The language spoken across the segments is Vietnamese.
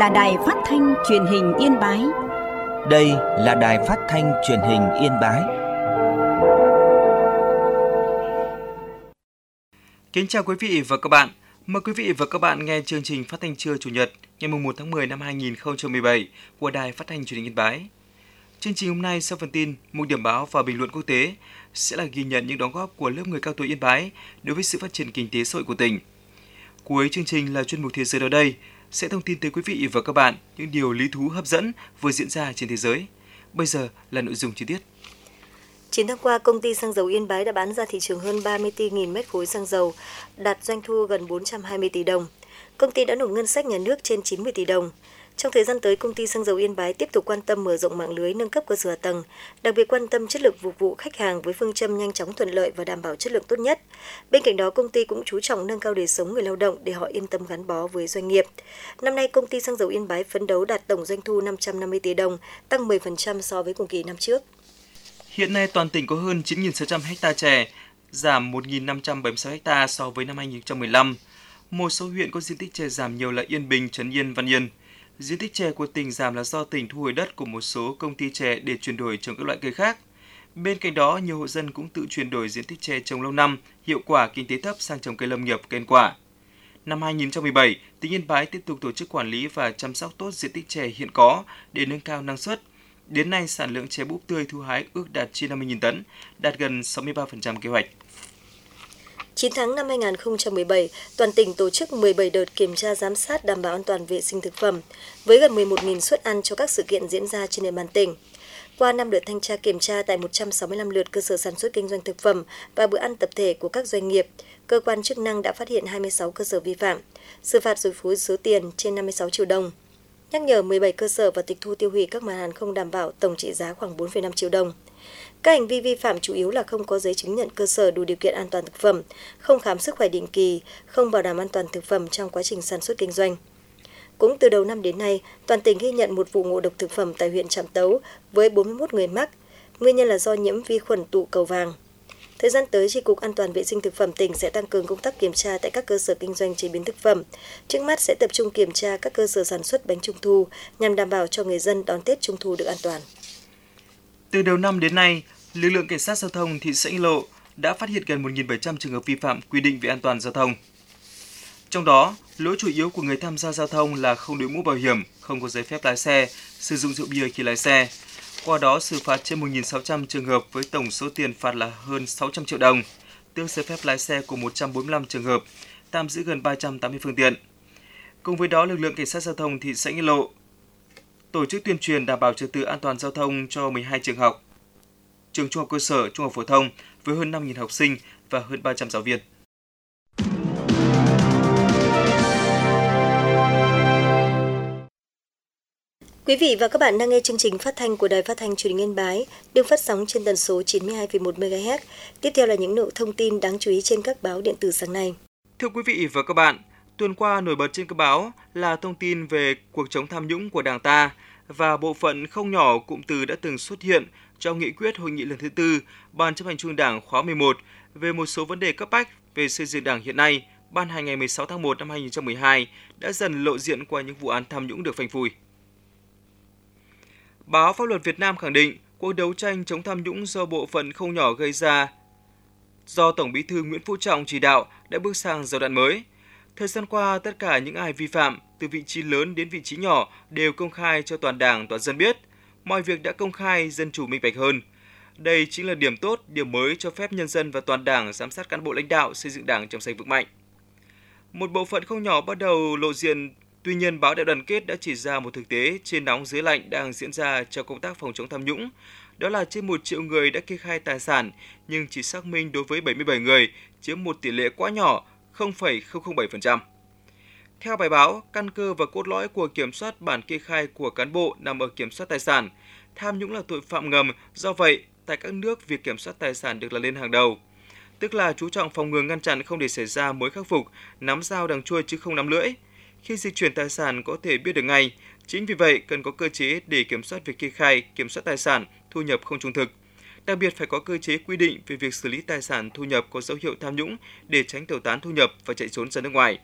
là Đài Phát thanh Truyền hình Yên Bái. Đây là Đài Phát thanh Truyền hình Yên Bái. Kính chào quý vị và các bạn. Mời quý vị và các bạn nghe chương trình phát thanh trưa Chủ nhật ngày 1 tháng 10 năm 2017 của Đài Phát thanh Truyền hình Yên Bái. Chương trình hôm nay sau phần tin, mục điểm báo và bình luận quốc tế sẽ là ghi nhận những đóng góp của lớp người cao tuổi Yên Bái đối với sự phát triển kinh tế xã hội của tỉnh. Cuối chương trình là chuyên mục Thế giới. Ở đây sẽ thông tin tới quý vị và các bạn những điều lý thú hấp dẫn vừa diễn ra trên thế giới. Bây giờ là nội dung chi tiết. 9 tháng qua, công ty xăng dầu Yên Bái đã bán ra thị trường hơn 34.000 mét khối xăng dầu, đạt doanh thu gần 420 tỷ đồng. Công ty đã nộp ngân sách nhà nước trên 90 tỷ đồng. Trong thời gian tới, công ty xăng dầu Yên Bái tiếp tục quan tâm mở rộng mạng lưới, nâng cấp cơ sở hạ tầng, đặc biệt quan tâm chất lượng phục vụ khách hàng với phương châm nhanh chóng, thuận lợi và đảm bảo chất lượng tốt nhất. Bên cạnh đó, công ty cũng chú trọng nâng cao đời sống người lao động để họ yên tâm gắn bó với doanh nghiệp. Năm nay, công ty xăng dầu Yên Bái phấn đấu đạt tổng doanh thu 550 tỷ đồng, tăng 10% so với cùng kỳ năm trước. Hiện nay toàn tỉnh có hơn 9.600 ha chè, giảm 1.576 ha so với năm 2015. Một số huyện có diện tích chè giảm nhiều là Yên Bình, Trấn Yên, Văn Yên. Diện tích chè của tỉnh giảm là do tỉnh thu hồi đất của một số công ty chè để chuyển đổi trồng các loại cây khác. Bên cạnh đó, nhiều hộ dân cũng tự chuyển đổi diện tích chè trồng lâu năm, hiệu quả kinh tế thấp sang trồng cây lâm nghiệp, cây ăn quả. Năm 2017, tỉnh Yên Bái tiếp tục tổ chức quản lý và chăm sóc tốt diện tích chè hiện có để nâng cao năng suất. Đến nay, sản lượng chè búp tươi thu hái ước đạt trên 50.000 tấn, đạt gần 63% kế hoạch. 9 tháng năm 2017, toàn tỉnh tổ chức 17 đợt kiểm tra giám sát đảm bảo an toàn vệ sinh thực phẩm, với gần 11.000 suất ăn cho các sự kiện diễn ra trên địa bàn tỉnh. Qua 5 đợt thanh tra kiểm tra tại 165 lượt cơ sở sản xuất kinh doanh thực phẩm và bữa ăn tập thể của các doanh nghiệp, cơ quan chức năng đã phát hiện 26 cơ sở vi phạm, xử phạt rồi phối số tiền trên 56 triệu đồng. Nhắc nhở 17 cơ sở và tịch thu tiêu hủy các mặt hàng không đảm bảo, tổng trị giá khoảng 4,5 triệu đồng. Các hành vi vi phạm chủ yếu là không có giấy chứng nhận cơ sở đủ điều kiện an toàn thực phẩm, không khám sức khỏe định kỳ, không bảo đảm an toàn thực phẩm trong quá trình sản xuất kinh doanh. Cũng từ đầu năm đến nay, toàn tỉnh ghi nhận một vụ ngộ độc thực phẩm tại huyện Trạm Tấu với 41 người mắc, nguyên nhân là do nhiễm vi khuẩn tụ cầu vàng. Thời gian tới, Chi cục An toàn vệ sinh thực phẩm tỉnh sẽ tăng cường công tác kiểm tra tại các cơ sở kinh doanh chế biến thực phẩm. Trước mắt sẽ tập trung kiểm tra các cơ sở sản xuất bánh trung thu nhằm đảm bảo cho người dân đón Tết Trung thu được an toàn. Từ đầu năm đến nay, lực lượng cảnh sát giao thông thị xã Yên Lộ đã phát hiện gần 1.700 trường hợp vi phạm quy định về an toàn giao thông. Trong đó, lỗi chủ yếu của người tham gia giao thông là không đội mũ bảo hiểm, không có giấy phép lái xe, sử dụng rượu bia khi lái xe. Qua đó xử phạt trên 1.600 trường hợp với tổng số tiền phạt là hơn 600 triệu đồng, tước giấy phép lái xe của 145 trường hợp, tạm giữ gần 380 phương tiện. Cùng với đó, lực lượng cảnh sát giao thông thị xã Yên Lộ tổ chức tuyên truyền đảm bảo trật tự an toàn giao thông cho 12 trường học, trường trung học cơ sở, trung học phổ thông với hơn 5.000 học sinh và hơn 300 giáo viên. Quý vị và các bạn đang nghe chương trình phát thanh của Đài Phát thanh Truyền hình Yên Bái, được phát sóng trên tần số 92,1 MHz. Tiếp theo là những nội thông tin đáng chú ý trên các báo điện tử sáng nay. Thưa quý vị và các bạn, tuần qua nổi bật trên các báo là thông tin về cuộc chống tham nhũng của Đảng ta và bộ phận không nhỏ cụm từ đã từng xuất hiện trong nghị quyết hội nghị lần thứ 4 Ban chấp hành Trung ương Đảng khóa 11 về một số vấn đề cấp bách về xây dựng Đảng hiện nay, ban hành ngày 16 tháng 1 năm 2012 đã dần lộ diện qua những vụ án tham nhũng được phanh phui. Báo Pháp luật Việt Nam khẳng định cuộc đấu tranh chống tham nhũng do bộ phận không nhỏ gây ra do Tổng Bí thư Nguyễn Phú Trọng chỉ đạo đã bước sang giai đoạn mới. Thời gian qua, tất cả những ai vi phạm, từ vị trí lớn đến vị trí nhỏ đều công khai cho toàn Đảng, toàn dân biết. Mọi việc đã công khai, dân chủ minh bạch hơn. Đây chính là điểm tốt, điểm mới cho phép nhân dân và toàn Đảng giám sát cán bộ lãnh đạo xây dựng Đảng trong sạch vững mạnh. Một bộ phận không nhỏ bắt đầu lộ diện. Tuy nhiên, báo Đại đoàn kết đã chỉ ra một thực tế trên nóng dưới lạnh đang diễn ra trong công tác phòng chống tham nhũng. Đó là trên 1 triệu người đã kê khai tài sản, nhưng chỉ xác minh đối với 77 người, chiếm một tỷ lệ quá nhỏ, 0,007%. Theo bài báo, căn cơ và cốt lõi của kiểm soát bản kê khai của cán bộ nằm ở kiểm soát tài sản. Tham nhũng là tội phạm ngầm, do vậy, tại các nước việc kiểm soát tài sản được đặt lên hàng đầu. Tức là chú trọng phòng ngừa ngăn chặn không để xảy ra mới khắc phục, nắm dao đằng chuôi chứ không nắm lưỡi. Khi dịch chuyển tài sản có thể biết được ngay. Chính vì vậy, cần có cơ chế để kiểm soát việc kê khai, kiểm soát tài sản, thu nhập không trung thực. Đặc biệt phải có cơ chế quy định về việc xử lý tài sản thu nhập có dấu hiệu tham nhũng để tránh tẩu tán thu nhập và chạy trốn ra nước ngoài.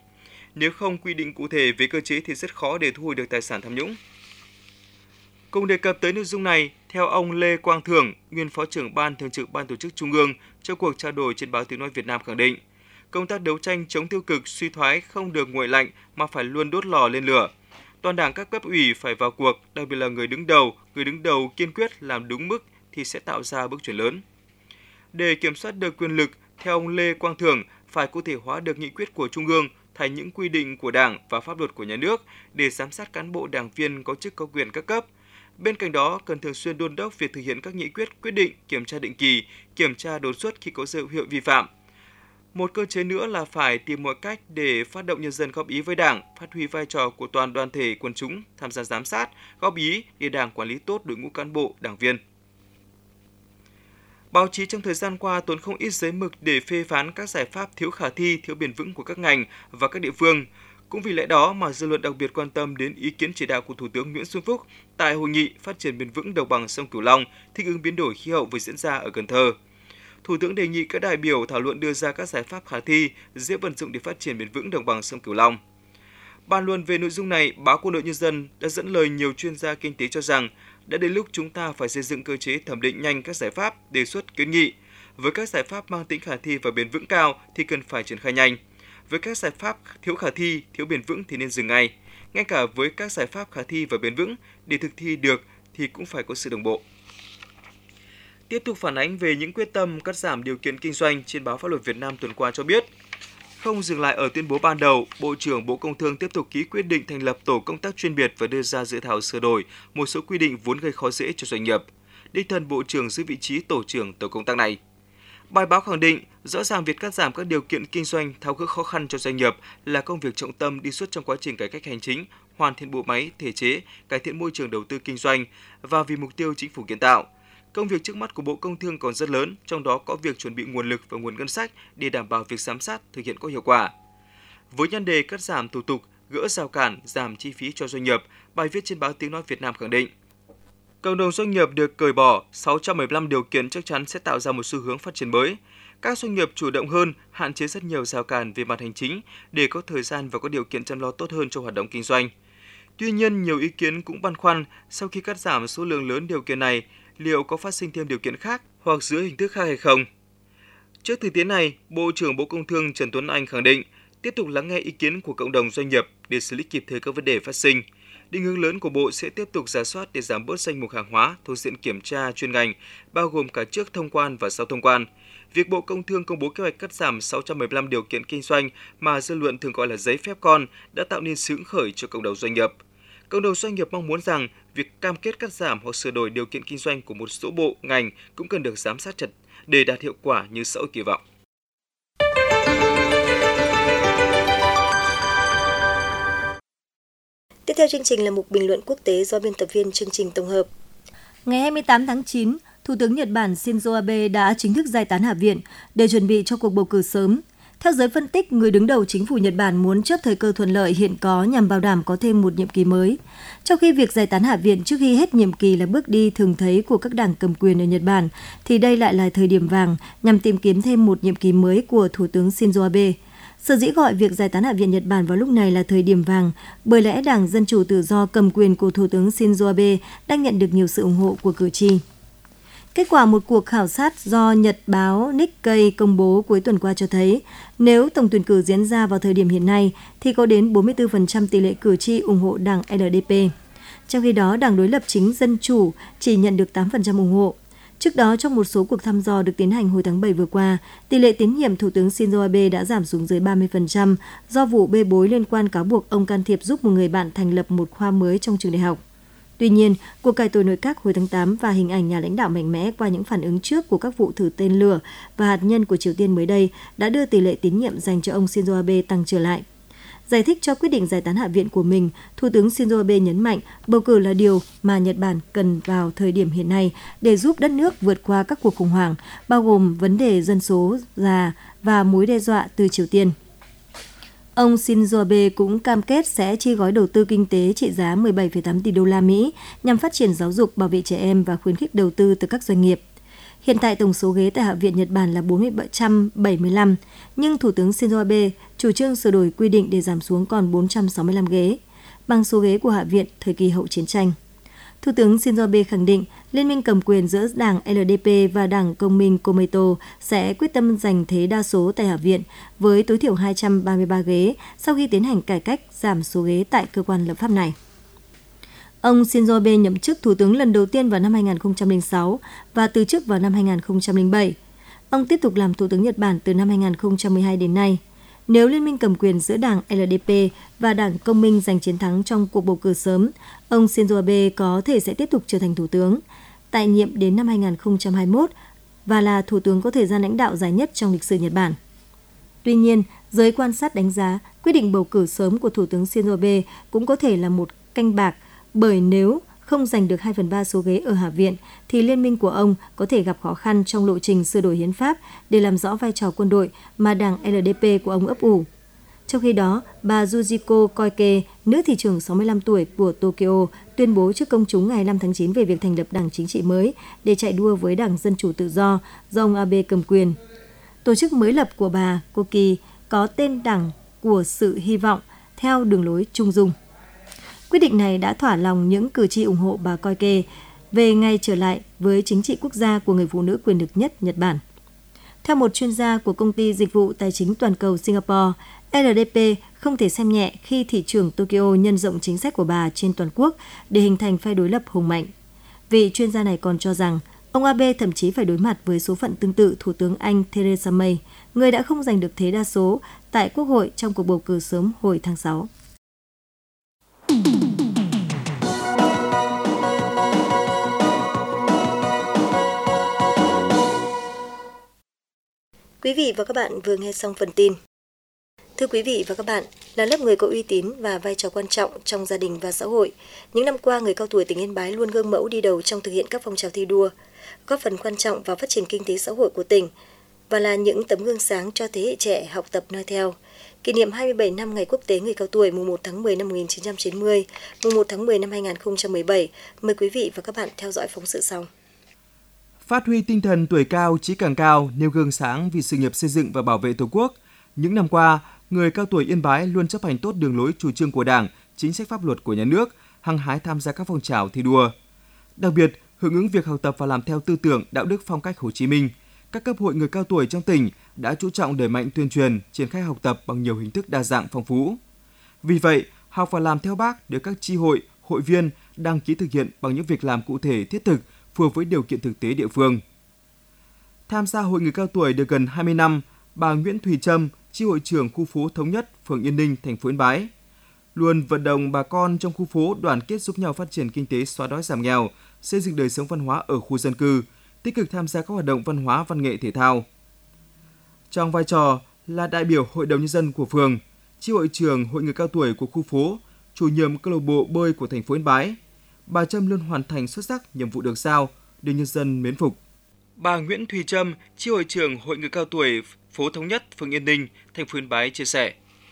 Nếu không quy định cụ thể về cơ chế thì rất khó để thu hồi được tài sản tham nhũng. Cùng đề cập tới nội dung này, theo ông Lê Quang Thưởng, nguyên Phó trưởng Ban Thường trực Ban Tổ chức Trung ương, trong cuộc trao đổi trên báo Tiếng nói Việt Nam khẳng định, công tác đấu tranh chống tiêu cực suy thoái không được nguội lạnh mà phải luôn đốt lò lên lửa. Toàn Đảng các cấp ủy phải vào cuộc, đặc biệt là người đứng đầu kiên quyết làm đúng mức thì sẽ tạo ra bước chuyển lớn. Để kiểm soát được quyền lực, theo ông Lê Quang Thưởng, phải cụ thể hóa được nghị quyết của Trung ương thành những quy định của Đảng và pháp luật của nhà nước để giám sát cán bộ đảng viên có chức có quyền các cấp. Bên cạnh đó, cần thường xuyên đôn đốc việc thực hiện các nghị quyết, quyết định, kiểm tra định kỳ, kiểm tra đột xuất khi có dấu hiệu vi phạm. Một cơ chế nữa là phải tìm mọi cách để phát động nhân dân góp ý với Đảng, phát huy vai trò của toàn đoàn thể quần chúng tham gia giám sát, góp ý để Đảng quản lý tốt đội ngũ cán bộ, đảng viên. Báo chí trong thời gian qua tốn không ít giấy mực để phê phán các giải pháp thiếu khả thi, thiếu bền vững của các ngành và các địa phương. Cũng vì lẽ đó mà dư luận đặc biệt quan tâm đến ý kiến chỉ đạo của Thủ tướng Nguyễn Xuân Phúc tại hội nghị phát triển bền vững đồng bằng sông Cửu Long, thích ứng biến đổi khí hậu vừa diễn ra ở Cần Thơ. Thủ tướng đề nghị các đại biểu thảo luận đưa ra các giải pháp khả thi, dễ vận dụng để phát triển bền vững đồng bằng sông Cửu Long. Bàn luận về nội dung này, báo Quân đội Nhân dân đã dẫn lời nhiều chuyên gia kinh tế cho rằng đã đến lúc chúng ta phải xây dựng cơ chế thẩm định nhanh các giải pháp, đề xuất kiến nghị. Với các giải pháp mang tính khả thi và bền vững cao thì cần phải triển khai nhanh. Với các giải pháp thiếu khả thi, thiếu bền vững thì nên dừng ngay. Ngay cả với các giải pháp khả thi và bền vững, để thực thi được thì cũng phải có sự đồng bộ. Tiếp tục phản ánh về những quyết tâm cắt giảm điều kiện kinh doanh, trên báo Pháp luật Việt Nam tuần qua cho biết, không dừng lại ở tuyên bố ban đầu, Bộ trưởng Bộ Công Thương tiếp tục ký quyết định thành lập tổ công tác chuyên biệt và đưa ra dự thảo sửa đổi một số quy định vốn gây khó dễ cho doanh nghiệp. Đích thân Bộ trưởng giữ vị trí tổ trưởng tổ công tác này. Bài báo khẳng định, rõ ràng việc cắt giảm các điều kiện kinh doanh, tháo gỡ khó khăn cho doanh nghiệp là công việc trọng tâm đi suốt trong quá trình cải cách hành chính, hoàn thiện bộ máy, thể chế, cải thiện môi trường đầu tư kinh doanh và vì mục tiêu chính phủ kiến tạo. Công việc trước mắt của Bộ Công Thương còn rất lớn, trong đó có việc chuẩn bị nguồn lực và nguồn ngân sách để đảm bảo việc giám sát thực hiện có hiệu quả. Với nhan đề cắt giảm thủ tục, gỡ rào cản, giảm chi phí cho doanh nghiệp, bài viết trên báo Tiếng nói Việt Nam khẳng định, cộng đồng doanh nghiệp được cởi bỏ 615 điều kiện chắc chắn sẽ tạo ra một xu hướng phát triển mới. Các doanh nghiệp chủ động hơn, hạn chế rất nhiều rào cản về mặt hành chính để có thời gian và có điều kiện chăm lo tốt hơn cho hoạt động kinh doanh. Tuy nhiên, nhiều ý kiến cũng băn khoăn sau khi cắt giảm số lượng lớn điều kiện này, liệu có phát sinh thêm điều kiện khác hoặc dưới hình thức khác hay không? Trước thực tế này, Bộ trưởng Bộ Công Thương Trần Tuấn Anh khẳng định tiếp tục lắng nghe ý kiến của cộng đồng doanh nghiệp để xử lý kịp thời các vấn đề phát sinh. Định hướng lớn của Bộ sẽ tiếp tục rà soát để giảm bớt danh mục hàng hóa thuộc diện kiểm tra chuyên ngành, bao gồm cả trước thông quan và sau thông quan. Việc Bộ Công Thương công bố kế hoạch cắt giảm 615 điều kiện kinh doanh mà dư luận thường gọi là giấy phép con đã tạo nên sự hứng khởi cho cộng đồng doanh nghiệp. Cộng đồng doanh nghiệp mong muốn rằng việc cam kết cắt giảm hoặc sửa đổi điều kiện kinh doanh của một số bộ, ngành cũng cần được giám sát chặt để đạt hiệu quả như xã hội kỳ vọng. Tiếp theo chương trình là mục bình luận quốc tế do biên tập viên chương trình tổng hợp. Ngày 28 tháng 9, Thủ tướng Nhật Bản Shinzo Abe đã chính thức giải tán Hạ viện để chuẩn bị cho cuộc bầu cử sớm. Theo giới phân tích, người đứng đầu chính phủ Nhật Bản muốn chớp thời cơ thuận lợi hiện có nhằm bảo đảm có thêm một nhiệm kỳ mới. Trong khi việc giải tán Hạ viện trước khi hết nhiệm kỳ là bước đi thường thấy của các đảng cầm quyền ở Nhật Bản, thì đây lại là thời điểm vàng nhằm tìm kiếm thêm một nhiệm kỳ mới của Thủ tướng Shinzo Abe. Sở dĩ gọi việc giải tán Hạ viện Nhật Bản vào lúc này là thời điểm vàng, bởi lẽ Đảng Dân Chủ Tự do cầm quyền của Thủ tướng Shinzo Abe đang nhận được nhiều sự ủng hộ của cử tri. Kết quả một cuộc khảo sát do Nhật báo Nikkei công bố cuối tuần qua cho thấy, nếu tổng tuyển cử diễn ra vào thời điểm hiện nay, thì có đến 44% tỷ lệ cử tri ủng hộ đảng LDP. Trong khi đó, đảng đối lập chính Dân Chủ chỉ nhận được 8% ủng hộ. Trước đó, trong một số cuộc thăm dò được tiến hành hồi tháng 7 vừa qua, tỷ lệ tín nhiệm Thủ tướng Shinzo Abe đã giảm xuống dưới 30% do vụ bê bối liên quan cáo buộc ông can thiệp giúp một người bạn thành lập một khoa mới trong trường đại học. Tuy nhiên, cuộc cải tổ nội các hồi tháng 8 và hình ảnh nhà lãnh đạo mạnh mẽ qua những phản ứng trước của các vụ thử tên lửa và hạt nhân của Triều Tiên mới đây đã đưa tỷ lệ tín nhiệm dành cho ông Shinzo Abe tăng trở lại. Giải thích cho quyết định giải tán Hạ viện của mình, Thủ tướng Shinzo Abe nhấn mạnh bầu cử là điều mà Nhật Bản cần vào thời điểm hiện nay để giúp đất nước vượt qua các cuộc khủng hoảng, bao gồm vấn đề dân số già và mối đe dọa từ Triều Tiên. Ông Shinzo Abe cũng cam kết sẽ chi gói đầu tư kinh tế trị giá 17,8 tỷ đô la Mỹ nhằm phát triển giáo dục, bảo vệ trẻ em và khuyến khích đầu tư từ các doanh nghiệp. Hiện tại tổng số ghế tại Hạ viện Nhật Bản là 475, nhưng Thủ tướng Shinzo Abe chủ trương sửa đổi quy định để giảm xuống còn 465 ghế, bằng số ghế của Hạ viện thời kỳ hậu chiến tranh. Thủ tướng Shinzo Abe khẳng định liên minh cầm quyền giữa đảng LDP và đảng Công minh Komeito sẽ quyết tâm giành thế đa số tại Hạ viện với tối thiểu 233 ghế sau khi tiến hành cải cách giảm số ghế tại cơ quan lập pháp này. Ông Shinzo Abe nhậm chức thủ tướng lần đầu tiên vào năm 2006 và từ chức vào năm 2007. Ông tiếp tục làm thủ tướng Nhật Bản từ năm 2012 đến nay. Nếu liên minh cầm quyền giữa đảng LDP và đảng Công minh giành chiến thắng trong cuộc bầu cử sớm, ông Shinzo Abe có thể sẽ tiếp tục trở thành thủ tướng, tại nhiệm đến năm 2021 và là thủ tướng có thời gian lãnh đạo dài nhất trong lịch sử Nhật Bản. Tuy nhiên, giới quan sát đánh giá quyết định bầu cử sớm của thủ tướng Shinzo Abe cũng có thể là một canh bạc, bởi nếu không giành được 2/3 số ghế ở Hạ viện, thì liên minh của ông có thể gặp khó khăn trong lộ trình sửa đổi hiến pháp để làm rõ vai trò quân đội mà đảng LDP của ông ấp ủ. Trong khi đó, bà Yujiko Koike, nữ thị trưởng 65 tuổi của Tokyo, tuyên bố trước công chúng ngày 5 tháng 9 về việc thành lập đảng chính trị mới để chạy đua với Đảng Dân Chủ Tự do do ông Abe cầm quyền. Tổ chức mới lập của bà Koike có tên Đảng của Sự Hy vọng theo đường lối trung dung. Quyết định này đã thỏa lòng những cử tri ủng hộ bà Koike về ngày trở lại với chính trị quốc gia của người phụ nữ quyền lực nhất Nhật Bản. Theo một chuyên gia của công ty dịch vụ tài chính toàn cầu Singapore, LDP không thể xem nhẹ khi thị trưởng Tokyo nhân rộng chính sách của bà trên toàn quốc để hình thành phe đối lập hùng mạnh. Vị chuyên gia này còn cho rằng ông Abe thậm chí phải đối mặt với số phận tương tự Thủ tướng Anh Theresa May, người đã không giành được thế đa số tại Quốc hội trong cuộc bầu cử sớm hồi tháng 6. Quý vị và các bạn vừa nghe xong phần tin. Thưa quý vị và các bạn, là lớp người có uy tín và vai trò quan trọng trong gia đình và xã hội, những năm qua người cao tuổi tỉnh Yên Bái luôn gương mẫu đi đầu trong thực hiện các phong trào thi đua, góp phần quan trọng vào phát triển kinh tế xã hội của tỉnh và là những tấm gương sáng cho thế hệ trẻ học tập noi theo. Kỷ niệm 27 năm Ngày Quốc tế Người cao tuổi mùng 1 tháng 10 năm 1990, mùng 1 tháng 10 năm 2017, mời quý vị và các bạn theo dõi phóng sự sau. Phát huy tinh thần tuổi cao chí càng cao, nêu gương sáng vì sự nghiệp xây dựng và bảo vệ Tổ quốc. Những năm qua, người cao tuổi Yên Bái luôn chấp hành tốt đường lối chủ trương của Đảng, chính sách pháp luật của nhà nước, hăng hái tham gia các phong trào thi đua. Đặc biệt, hưởng ứng việc học tập và làm theo tư tưởng, đạo đức phong cách Hồ Chí Minh, các cấp hội người cao tuổi trong tỉnh đã chú trọng đẩy mạnh tuyên truyền, triển khai học tập bằng nhiều hình thức đa dạng phong phú. Vì vậy, học và làm theo Bác được các chi hội, hội viên đăng ký thực hiện bằng những việc làm cụ thể thiết thực, phù hợp với điều kiện thực tế địa phương. Tham gia hội người cao tuổi được gần 20 năm, bà Nguyễn Thùy Trâm, chi hội trưởng khu phố Thống Nhất, phường Yên Ninh, thành phố Yên Bái, luôn vận động bà con trong khu phố đoàn kết giúp nhau phát triển kinh tế, xóa đói giảm nghèo, xây dựng đời sống văn hóa ở khu dân cư, tích cực tham gia các hoạt động văn hóa, văn nghệ, thể thao. Trong vai trò là đại biểu Hội đồng Nhân dân của phường, chi hội trưởng hội người cao tuổi của khu phố, chủ nhiệm câu lạc bộ bơi của thành phố Yên Bái, bà Trâm luôn hoàn thành xuất sắc nhiệm vụ được giao, được nhân dân mến phục. Bà Nguyễn Thùy Trâm, chi hội trưởng hội người cao tuổi phố Thống Nhất, phường Yên Ninh, thành phố Yên Bái chia sẻ.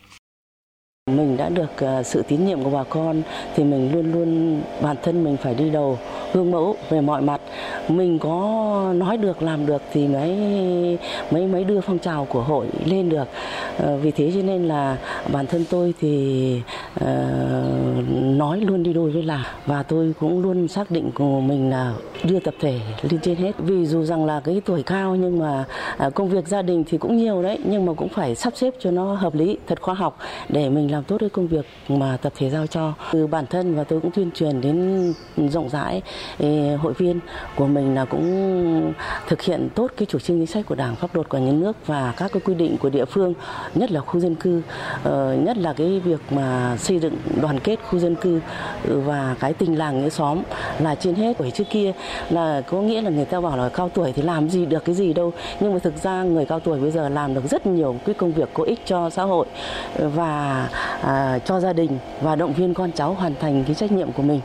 Mình đã được sự tín nhiệm của bà con thì mình luôn luôn bản thân mình phải đi đầu, gương mẫu về mọi mặt. Mình có nói được làm được thì mới đưa phong trào của hội lên được. Vì thế cho nên là bản thân tôi thì nói luôn đi đôi với làm, và tôi cũng luôn xác định của mình là đưa tập thể lên trên hết. Vì dù rằng là cái tuổi cao nhưng mà công việc gia đình thì cũng nhiều đấy, nhưng mà cũng phải sắp xếp cho nó hợp lý, thật khoa học để mình làm tốt cái công việc mà tập thể giao cho. Từ bản thân và tôi cũng tuyên truyền đến rộng rãi hội viên của mình là cũng thực hiện tốt cái chủ trương chính sách của Đảng, pháp luật của nhà nước và các cái quy định của địa phương, nhất là khu dân cư, nhất là cái việc mà xây dựng đoàn kết khu dân cư và cái tình làng nghĩa xóm là trên hết. Bởi trước kia là có nghĩa là người ta bảo là cao tuổi thì làm gì được cái gì đâu, nhưng mà thực ra người cao tuổi bây giờ làm được rất nhiều cái công việc có ích cho xã hội và cho gia đình và động viên con cháu hoàn thành cái trách nhiệm của mình.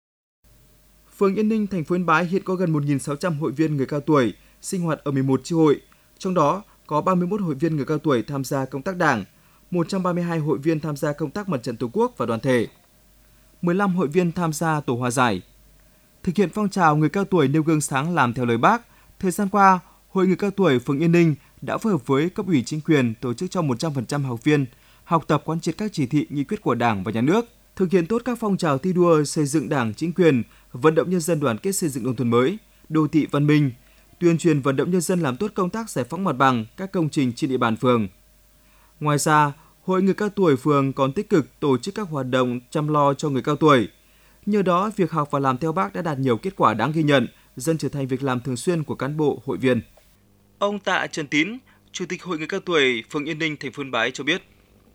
Phường Yên Ninh, thành phố Yên Bái hiện có gần 1.600 hội viên người cao tuổi sinh hoạt ở 11 chi hội, trong đó có 31 hội viên người cao tuổi tham gia công tác Đảng, 132 hội viên tham gia công tác Mặt trận Tổ quốc và đoàn thể, 15 hội viên tham gia tổ hòa giải. Thực hiện phong trào người cao tuổi nêu gương sáng làm theo lời Bác, Thời gian qua, Hội người cao tuổi phường Yên Ninh đã phối hợp với cấp ủy chính quyền tổ chức cho 100% học viên học tập quán triệt các chỉ thị nghị quyết của Đảng và Nhà nước, thực hiện tốt các phong trào thi đua xây dựng Đảng, chính quyền, vận động nhân dân đoàn kết xây dựng nông thôn mới, đô thị văn minh, tuyên truyền vận động nhân dân làm tốt công tác giải phóng mặt bằng các công trình trên địa bàn phường. Ngoài ra, Hội người cao tuổi phường còn tích cực tổ chức các hoạt động chăm lo cho người cao tuổi. Nhờ đó, việc học và làm theo Bác đã đạt nhiều kết quả đáng ghi nhận, dần trở thành việc làm thường xuyên của cán bộ, hội viên. Ông Tạ Trần Tín, Chủ tịch Hội người cao tuổi phường Yên Ninh, thành phố Yên Bái cho biết.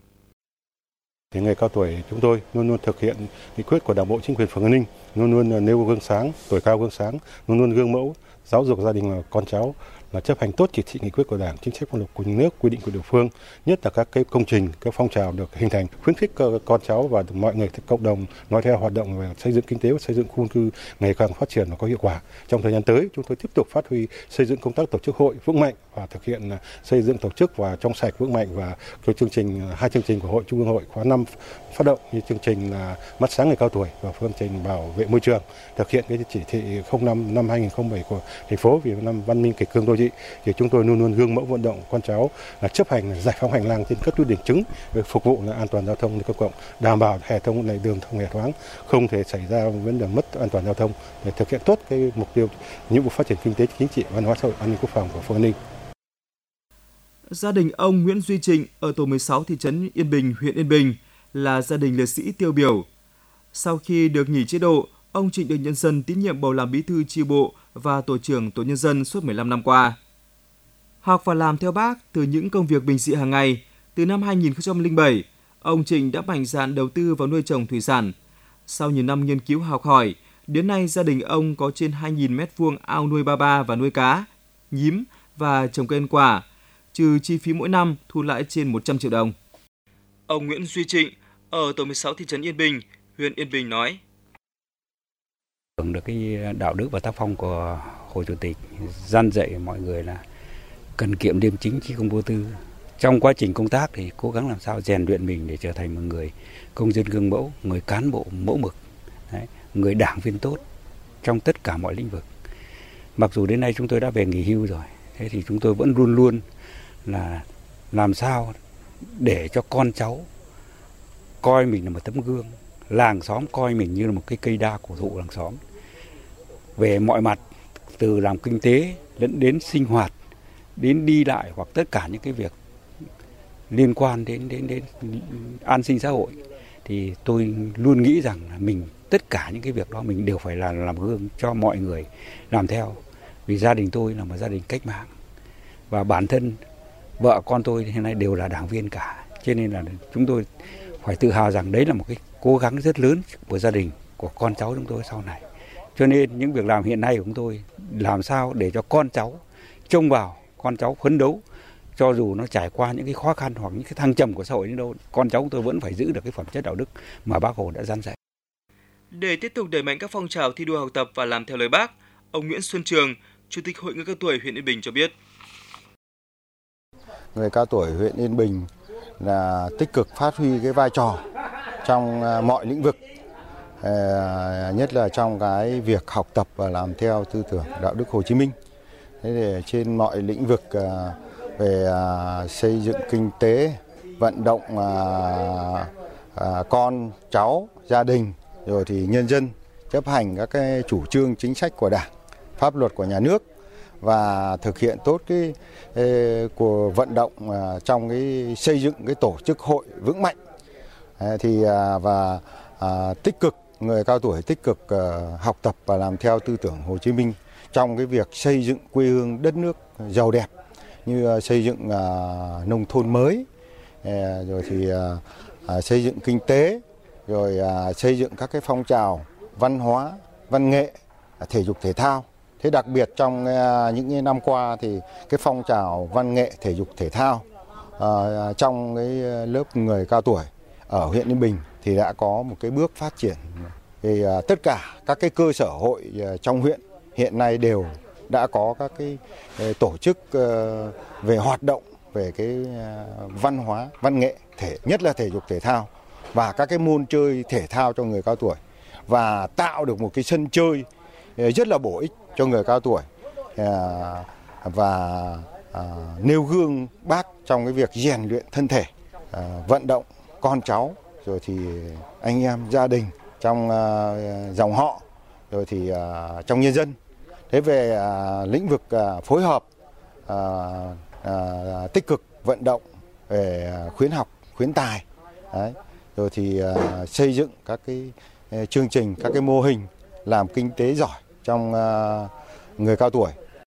Người cao tuổi chúng tôi luôn luôn thực hiện nghị quyết của Đảng bộ, chính quyền phường Yên Ninh, luôn luôn nêu gương sáng, tuổi cao gương sáng, luôn luôn gương mẫu, giáo dục gia đình và con cháu là chấp hành tốt chỉ thị nghị quyết của Đảng, chính sách pháp luật của nhà nước, quy định của địa phương, nhất là các cái công trình, các phong trào được hình thành, khuyến khích con cháu và mọi người cộng đồng nói theo hoạt động về xây dựng kinh tế và xây dựng khu dân cư ngày càng phát triển và có hiệu quả. Trong thời gian tới, chúng tôi tiếp tục phát huy xây dựng công tác tổ chức hội vững mạnh và thực hiện xây dựng tổ chức và trong sạch vững mạnh, và cái hai chương trình của Hội Trung ương Hội khóa 5 phát động như chương trình là mắt sáng người cao tuổi và chương trình bảo vệ môi trường, thực hiện cái chỉ thị 05 năm 2007 của thành phố vì năm văn minh kỷ cương đô thị, thì chúng tôi luôn luôn gương mẫu vận động con cháu là chấp hành giải phóng hành lang trên các tuyến đường chính để phục vụ là an toàn giao thông công cộng, đảm bảo hệ thống này đường thông hề thoáng, không thể xảy ra vấn đề mất an toàn giao thông, để thực hiện tốt cái mục tiêu nhiệm vụ phát triển kinh tế, chính trị, văn hóa xã hội, an ninh quốc phòng của phường Yên Ninh. Gia đình ông Nguyễn Duy Trịnh ở tổ 16 thị trấn Yên Bình, huyện Yên Bình là gia đình liệt sĩ tiêu biểu. Sau khi được nghỉ chế độ, ông Trịnh được nhân dân tín nhiệm bầu làm bí thư chi bộ và tổ trưởng tổ nhân dân suốt 15 năm qua. Học và làm theo Bác từ những công việc bình dị hàng ngày, từ năm 2007, ông Trịnh đã mạnh dạn đầu tư vào nuôi trồng thủy sản. Sau nhiều năm nghiên cứu học hỏi, đến nay gia đình ông có trên 2.000 m2 ao nuôi ba ba và nuôi cá, nhím và trồng cây ăn quả, trừ chi phí mỗi năm thu lãi trên 100 triệu đồng. Ông Nguyễn Duy Trịnh ở tổ 16 thị trấn Yên Bình, huyện Yên Bình nói: được cái đạo đức và tác phong của Hồ Chủ tịch răn dạy mọi người là cần kiệm liêm chính chứ không vô tư. Trong quá trình công tác thì cố gắng làm sao rèn luyện mình để trở thành một người công dân gương mẫu, người cán bộ mẫu mực, người đảng viên tốt trong tất cả mọi lĩnh vực. Mặc dù đến nay chúng tôi đã về nghỉ hưu rồi, thế thì chúng tôi vẫn luôn luôn là làm sao để cho con cháu coi mình là một tấm gương, làng xóm coi mình như là một cái cây đa cổ thụ làng xóm. Về mọi mặt, từ làm kinh tế lẫn đến sinh hoạt, đến đi lại hoặc tất cả những cái việc liên quan đến an sinh xã hội, thì tôi luôn nghĩ rằng là mình tất cả những cái việc đó mình đều phải làm gương cho mọi người làm theo. Vì gia đình tôi là một gia đình cách mạng và bản thân vợ con tôi hiện nay đều là đảng viên cả, cho nên là chúng tôi phải tự hào rằng đấy là một cái cố gắng rất lớn của gia đình, của con cháu chúng tôi sau này. Cho nên những việc làm hiện nay của chúng tôi làm sao để cho con cháu trông vào, con cháu phấn đấu, cho dù nó trải qua những cái khó khăn hoặc những cái thăng trầm của xã hội đến đâu, con cháu chúng tôi vẫn phải giữ được cái phẩm chất đạo đức mà Bác Hồ đã răn dạy. Để tiếp tục đẩy mạnh các phong trào thi đua học tập và làm theo lời Bác, ông Nguyễn Xuân Trường, Chủ tịch Hội người cao tuổi huyện Yên Bình cho biết: Người cao tuổi huyện Yên Bình là tích cực phát huy cái vai trò trong mọi lĩnh vực, nhất là trong cái việc học tập và làm theo tư tưởng đạo đức Hồ Chí Minh. Thế để trên mọi lĩnh vực về xây dựng kinh tế, vận động con cháu, gia đình, rồi thì nhân dân chấp hành các cái chủ trương chính sách của Đảng, pháp luật của nhà nước và thực hiện tốt cái của vận động trong cái xây dựng cái tổ chức hội vững mạnh. Thì và tích cực, người cao tuổi tích cực học tập và làm theo tư tưởng Hồ Chí Minh trong cái việc xây dựng quê hương đất nước giàu đẹp, như xây dựng nông thôn mới, rồi thì xây dựng kinh tế, rồi xây dựng các cái phong trào văn hóa, văn nghệ, thể dục thể thao. Thế đặc biệt trong những năm qua thì cái phong trào văn nghệ, thể dục thể thao trong cái lớp người cao tuổi ở huyện Yên Bình thì đã có một cái bước phát triển. Thì tất cả các cái cơ sở hội trong huyện hiện nay đều đã có các cái tổ chức về hoạt động về cái văn hóa, văn nghệ, nhất là thể dục thể thao và các cái môn chơi thể thao cho người cao tuổi, và tạo được một cái sân chơi rất là bổ ích cho người cao tuổi và nêu gương Bác trong cái việc rèn luyện thân thể, vận động con cháu, rồi thì anh em gia đình trong dòng họ, rồi thì trong nhân dân. Thế về lĩnh vực phối hợp tích cực vận động về khuyến học, khuyến tài, đấy, rồi thì xây dựng các cái chương trình, các cái mô hình làm kinh tế giỏi trong người cao tuổi.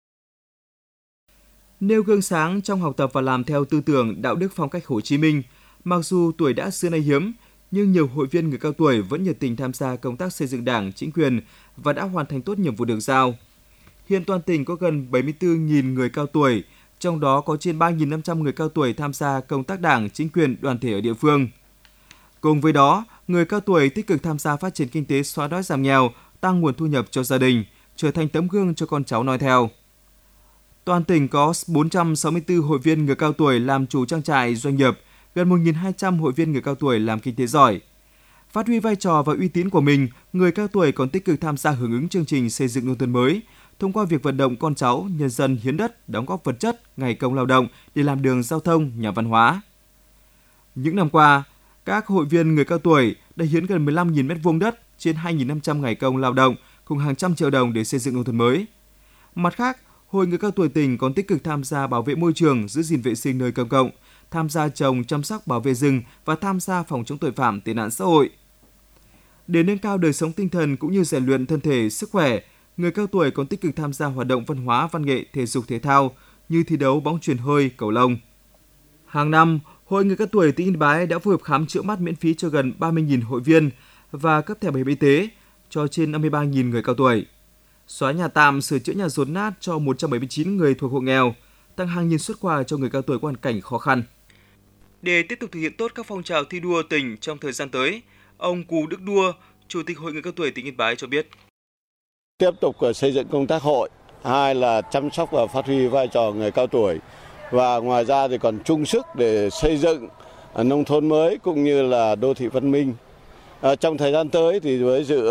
Nêu gương sáng trong học tập và làm theo tư tưởng đạo đức phong cách Hồ Chí Minh, mặc dù tuổi đã xưa nay hiếm, nhưng nhiều hội viên người cao tuổi vẫn nhiệt tình tham gia công tác xây dựng Đảng, chính quyền và đã hoàn thành tốt nhiệm vụ được giao. Hiện toàn tỉnh có gần 74.000 người cao tuổi, trong đó có trên 3.500 người cao tuổi tham gia công tác Đảng, chính quyền, đoàn thể ở địa phương. Cùng với đó, người cao tuổi tích cực tham gia phát triển kinh tế, xóa đói giảm nghèo, tăng nguồn thu nhập cho gia đình, trở thành tấm gương cho con cháu noi theo. Toàn tỉnh có 464 hội viên người cao tuổi làm chủ trang trại doanh nghiệp, gần 1.200 hội viên người cao tuổi làm kinh tế giỏi. Phát huy vai trò và uy tín của mình, người cao tuổi còn tích cực tham gia hưởng ứng chương trình xây dựng nông thôn mới, thông qua việc vận động con cháu, nhân dân hiến đất, đóng góp vật chất, ngày công lao động để làm đường giao thông, nhà văn hóa. Những năm qua, các hội viên người cao tuổi đã hiến gần 15.000 m2 đất, trên 2.500 ngày công lao động, cùng hàng trăm triệu đồng để xây dựng nông thôn mới. Mặt khác, Hội người cao tuổi tỉnh còn tích cực tham gia bảo vệ môi trường, giữ gìn vệ sinh nơi công cộng, tham gia trồng, chăm sóc, bảo vệ rừng và tham gia phòng chống tội phạm, tệ nạn xã hội. Để nâng cao đời sống tinh thần cũng như rèn luyện thân thể, sức khỏe, người cao tuổi còn tích cực tham gia hoạt động văn hóa, văn nghệ, thể dục thể thao như thi đấu bóng chuyền hơi, cầu lông. Hàng năm, Hội người cao tuổi tỉnh Yên Bái đã phối hợp khám chữa mắt miễn phí cho gần 30.000 hội viên và cấp thẻ bảo hiểm y tế cho trên 53.000 người cao tuổi. Xóa nhà tạm, sửa chữa nhà dột nát cho 179 người thuộc hộ nghèo, tặng hàng nghìn suất quà cho người cao tuổi có hoàn cảnh khó khăn. Để tiếp tục thực hiện tốt các phong trào thi đua tỉnh trong thời gian tới, ông Cù Đức Đua, Chủ tịch Hội người cao tuổi tỉnh Yên Bái cho biết. Tiếp tục xây dựng công tác hội, hai là chăm sóc và phát huy vai trò người cao tuổi, và ngoài ra thì còn chung sức để xây dựng nông thôn mới cũng như là đô thị văn minh. Trong thời gian tới thì với sự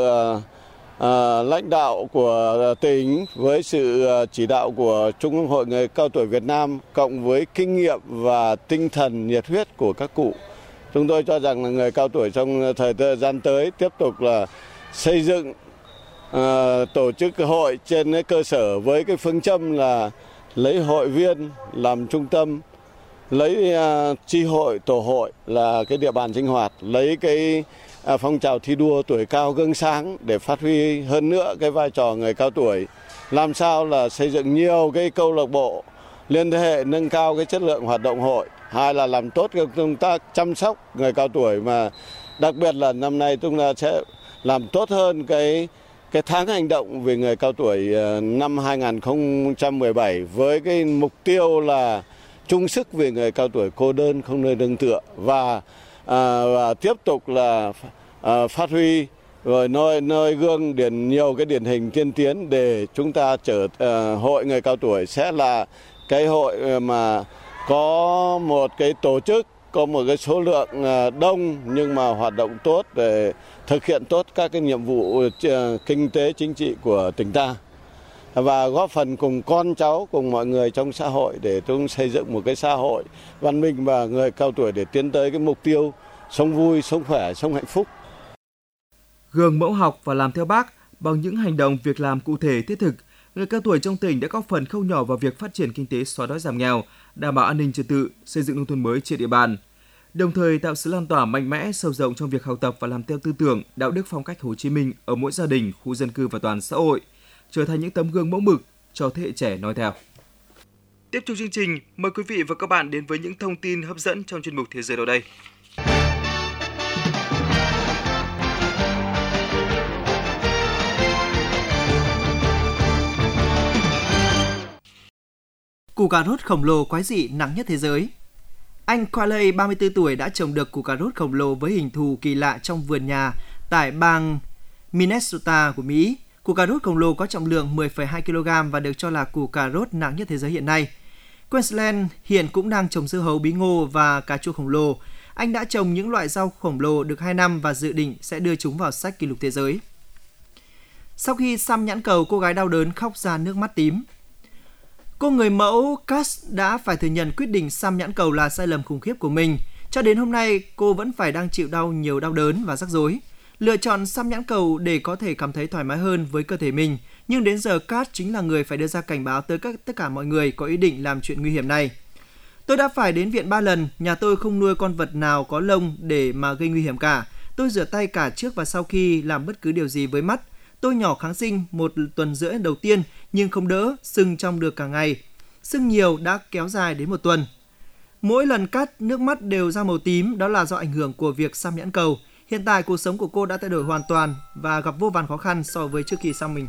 lãnh đạo của tỉnh, với sự chỉ đạo của Trung ương Hội người cao tuổi Việt Nam, cộng với kinh nghiệm và tinh thần nhiệt huyết của các cụ, chúng tôi cho rằng là người cao tuổi trong thời gian tới tiếp tục là xây dựng tổ chức hội trên cơ sở với cái phương châm là lấy hội viên làm trung tâm, lấy chi hội, tổ hội là cái địa bàn sinh hoạt, lấy cái phong trào thi đua tuổi cao gương sáng để phát huy hơn nữa cái vai trò người cao tuổi, làm sao là xây dựng nhiều cái câu lạc bộ liên hệ, nâng cao cái chất lượng hoạt động hội, hai là làm tốt cái công tác chăm sóc người cao tuổi, mà đặc biệt là năm nay chúng ta sẽ làm tốt hơn cái tháng hành động về người cao tuổi năm 2017 với cái mục tiêu là chung sức về người cao tuổi cô đơn không nơi nương tựa, và tiếp tục là phát huy rồi noi gương nhiều cái điển hình tiên tiến để chúng ta hội người cao tuổi sẽ là cái hội mà có một cái tổ chức, có một cái số lượng đông nhưng mà hoạt động tốt để thực hiện tốt các cái nhiệm vụ kinh tế chính trị của tỉnh ta, và góp phần cùng con cháu, cùng mọi người trong xã hội để chúng xây dựng một cái xã hội văn minh và người cao tuổi để tiến tới cái mục tiêu sống vui, sống khỏe, sống hạnh phúc. Gương mẫu học và làm theo Bác bằng những hành động, việc làm cụ thể thiết thực, người cao tuổi trong tỉnh đã góp phần không nhỏ vào việc phát triển kinh tế, xóa đói giảm nghèo, đảm bảo an ninh trật tự, xây dựng nông thôn mới trên địa bàn, đồng thời tạo sự lan tỏa mạnh mẽ sâu rộng trong việc học tập và làm theo tư tưởng, đạo đức phong cách Hồ Chí Minh ở mỗi gia đình, khu dân cư và toàn xã hội, trở thành những tấm gương mẫu mực cho thế hệ trẻ noi theo. Tiếp tục chương trình, mời quý vị và các bạn đến với những thông tin hấp dẫn trong chuyên mục Thế giới đầu đây. Củ cà rốt khổng lồ quái dị nặng nhất thế giới. Anh Qualley, 34 tuổi, đã trồng được củ cà rốt khổng lồ với hình thù kỳ lạ trong vườn nhà tại bang Minnesota của Mỹ. Củ cà rốt khổng lồ có trọng lượng 10,2 kg và được cho là củ cà rốt nặng nhất thế giới hiện nay. Queensland hiện cũng đang trồng dưa hấu, bí ngô và cà chua khổng lồ. Anh đã trồng những loại rau khổng lồ được 2 năm và dự định sẽ đưa chúng vào sách kỷ lục thế giới. Sau khi xăm nhãn cầu, cô gái đau đớn khóc ra nước mắt tím. Cô người mẫu Cass đã phải thừa nhận quyết định xăm nhãn cầu là sai lầm khủng khiếp của mình. Cho đến hôm nay, cô vẫn phải đang chịu nhiều đau đớn và rắc rối. Lựa chọn xăm nhãn cầu để có thể cảm thấy thoải mái hơn với cơ thể mình. Nhưng đến giờ Cass chính là người phải đưa ra cảnh báo tới tất cả mọi người có ý định làm chuyện nguy hiểm này. Tôi đã phải đến viện 3 lần, nhà tôi không nuôi con vật nào có lông để mà gây nguy hiểm cả. Tôi rửa tay cả trước và sau khi làm bất cứ điều gì với mắt. Tôi nhỏ kháng sinh 1 tuần rưỡi đầu tiên nhưng không đỡ, sưng trong được cả ngày. Sưng nhiều đã kéo dài đến 1 tuần. Mỗi lần cắt, nước mắt đều ra màu tím, đó là do ảnh hưởng của việc xăm nhãn cầu. Hiện tại cuộc sống của cô đã thay đổi hoàn toàn và gặp vô vàn khó khăn so với trước khi xăm mình.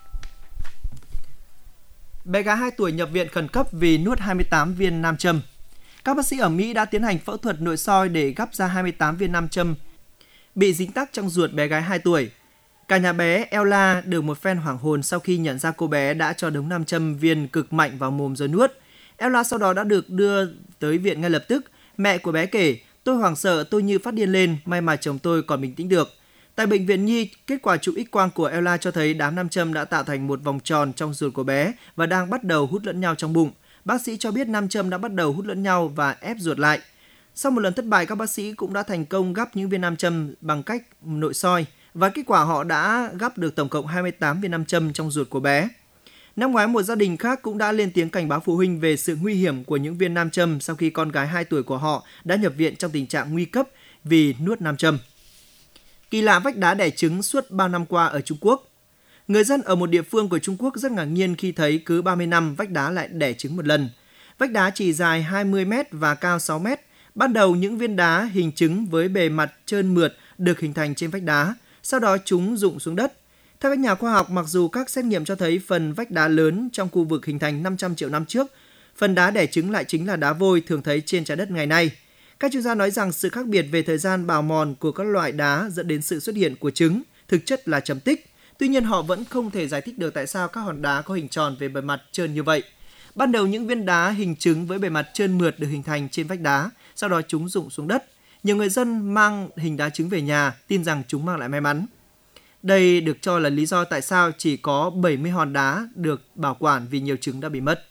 Bé gái 2 tuổi nhập viện khẩn cấp vì nuốt 28 viên nam châm. Các bác sĩ ở Mỹ đã tiến hành phẫu thuật nội soi để gắp ra 28 viên nam châm bị dính tắc trong ruột bé gái 2 tuổi. Cả nhà bé Ella được một phen hoảng hồn sau khi nhận ra cô bé đã cho đống nam châm viên cực mạnh vào mồm rồi nuốt. Ella sau đó đã được đưa tới viện ngay lập tức. Mẹ của bé kể, tôi hoảng sợ, tôi như phát điên lên, may mà chồng tôi còn bình tĩnh được. Tại bệnh viện Nhi, kết quả chụp X-quang của Ella cho thấy đám nam châm đã tạo thành một vòng tròn trong ruột của bé và đang bắt đầu hút lẫn nhau trong bụng. Bác sĩ cho biết nam châm đã bắt đầu hút lẫn nhau và ép ruột lại. Sau một lần thất bại, các bác sĩ cũng đã thành công gắp những viên nam châm bằng cách nội soi và kết quả họ đã gắp được tổng cộng 28 viên nam châm trong ruột của bé. Năm ngoái, một gia đình khác cũng đã lên tiếng cảnh báo phụ huynh về sự nguy hiểm của những viên nam châm sau khi con gái 2 tuổi của họ đã nhập viện trong tình trạng nguy cấp vì nuốt nam châm. Kỳ lạ vách đá đẻ trứng suốt bao năm qua ở Trung Quốc. Người dân ở một địa phương của Trung Quốc rất ngạc nhiên khi thấy cứ 30 năm vách đá lại đẻ trứng một lần. Vách đá chỉ dài 20 m và cao 6 m. Ban đầu những viên đá hình trứng với bề mặt trơn mượt được hình thành trên vách đá, sau đó chúng rụng xuống đất. Theo các nhà khoa học, mặc dù các xét nghiệm cho thấy phần vách đá lớn trong khu vực hình thành 500 triệu năm trước, phần đá đẻ trứng lại chính là đá vôi thường thấy trên trái đất ngày nay. Các chuyên gia nói rằng sự khác biệt về thời gian bào mòn của các loại đá dẫn đến sự xuất hiện của trứng, thực chất là trầm tích. Tuy nhiên, họ vẫn không thể giải thích được tại sao các hòn đá có hình tròn về bề mặt trơn như vậy. Ban đầu những viên đá hình trứng với bề mặt trơn mượt được hình thành trên vách đá, sau đó chúng rụng xuống đất. Nhiều người dân mang hình đá trứng về nhà, tin rằng chúng mang lại may mắn. Đây được cho là lý do tại sao chỉ có 70 hòn đá được bảo quản vì nhiều trứng đã bị mất.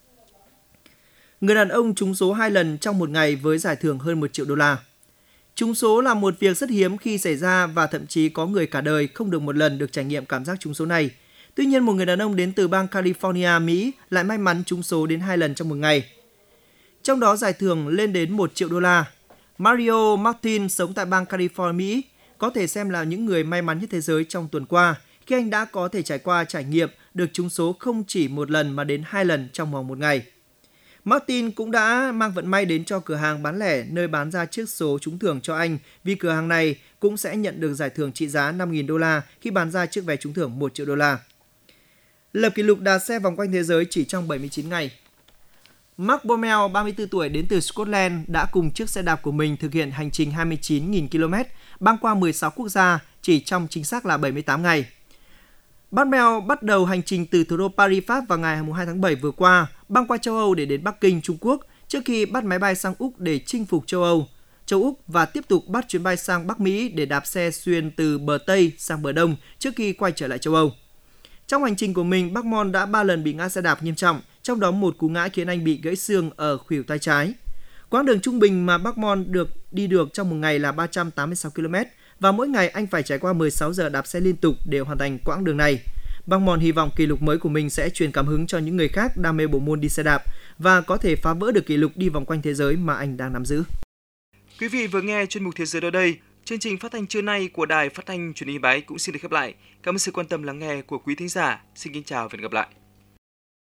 Người đàn ông trúng số 2 lần trong một ngày với giải thưởng hơn 1 triệu đô la. Trúng số là một việc rất hiếm khi xảy ra và thậm chí có người cả đời không được một lần được trải nghiệm cảm giác trúng số này. Tuy nhiên, một người đàn ông đến từ bang California, Mỹ lại may mắn trúng số đến 2 lần trong một ngày. Trong đó giải thưởng lên đến 1 triệu đô la. Mario Martin sống tại bang California, Mỹ, có thể xem là những người may mắn nhất thế giới trong tuần qua khi anh đã có thể trải qua trải nghiệm được trúng số không chỉ một lần mà đến 2 lần trong vòng một ngày. Martin cũng đã mang vận may đến cho cửa hàng bán lẻ nơi bán ra chiếc số trúng thưởng cho anh vì cửa hàng này cũng sẽ nhận được giải thưởng trị giá 5.000 đô la khi bán ra chiếc vé trúng thưởng 1 triệu đô la. Lập kỷ lục đạp xe vòng quanh thế giới chỉ trong 79 ngày. Mark Bommel, 34 tuổi đến từ Scotland, đã cùng chiếc xe đạp của mình thực hiện hành trình 29.000 km, băng qua 16 quốc gia chỉ trong chính xác là 78 ngày. Bommel bắt đầu hành trình từ thủ đô Paris, Pháp vào ngày 2 tháng 7 vừa qua, băng qua châu Âu để đến Bắc Kinh, Trung Quốc, trước khi bắt máy bay sang Úc để chinh phục châu Úc và tiếp tục bắt chuyến bay sang Bắc Mỹ để đạp xe xuyên từ bờ Tây sang bờ Đông trước khi quay trở lại châu Âu. Trong hành trình của mình, Bommel đã 3 lần bị ngã xe đạp nghiêm trọng, trong đó một cú ngã khiến anh bị gãy xương ở khuỷu tay trái. Quãng đường trung bình mà Bommel đi được trong một ngày là 386 km và mỗi ngày anh phải trải qua 16 giờ đạp xe liên tục để hoàn thành quãng đường này. Bommel hy vọng kỷ lục mới của mình sẽ truyền cảm hứng cho những người khác đam mê bộ môn đi xe đạp và có thể phá vỡ được kỷ lục đi vòng quanh thế giới mà anh đang nắm giữ. Quý vị vừa nghe chuyên mục Thế giới đó đây. Chương trình phát thanh trưa nay của Đài Phát thanh Truyền hình Yên Bái cũng xin được khép lại. Cảm ơn sự quan tâm lắng nghe của quý thính giả. Xin kính chào và hẹn gặp lại.